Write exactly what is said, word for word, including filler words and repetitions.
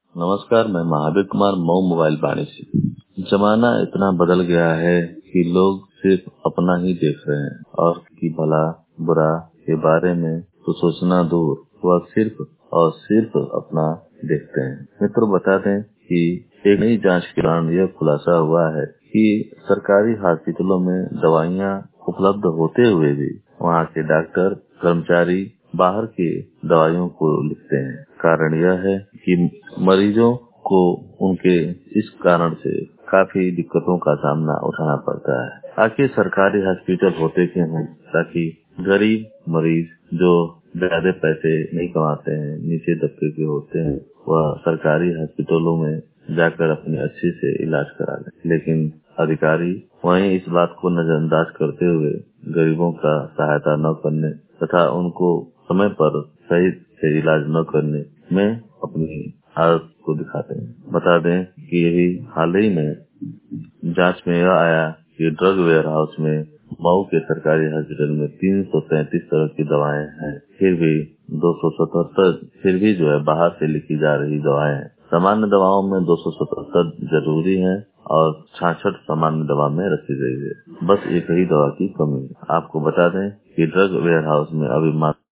नमस्कार, मैं महावीर कुमार, मऊ मोबाइल वाणिज्य। जमाना इतना बदल गया है कि लोग सिर्फ अपना ही देख रहे हैं और कि भला बुरा के बारे में तो सोचना दूर, वह सिर्फ और सिर्फ अपना देखते हैं। मित्रों, बता दें कि एक नई जांच के दौरान यह खुलासा हुआ है कि सरकारी हॉस्पिटलों में दवाइयाँ उपलब्ध होते हुए भी वहाँ के डॉक्टर कर्मचारी बाहर की दवाइयों को लिखते हैं। कारण यह है कि मरीजों को उनके इस कारण से काफी दिक्कतों का सामना उठाना पड़ता है। आखिर सरकारी हॉस्पिटल होते क्यों हैं? ताकि गरीब मरीज जो ज्यादा पैसे नहीं कमाते हैं, नीचे तबके के होते हैं, वह सरकारी हॉस्पिटलों में जाकर अपने अच्छे से इलाज करा लें। लेकिन अधिकारी वहीं इस बात को नजरअंदाज करते हुए गरीबों का सहायता न करने तथा उनको समय पर सही से इलाज न करने में अपनी हालत को दिखाते हैं। बता दें कि यही हाल ही में जांच में यह आया कि ड्रग वेयर हाउस में मऊ के सरकारी हॉस्पिटल में तीन सौ तैंतीस तरह की दवाएं हैं, फिर भी दो सौ सतहत्तर फिर भी जो है बाहर से लिखी जा रही दवाएं हैं। सामान्य दवाओं में दो सौ सतहत्तर जरूरी है और छियासठ सामान्य दवा में रखी गई है। बस एक ही दवा की कमी है। आपको बता दें कि ड्रग वेयर हाउस में अभी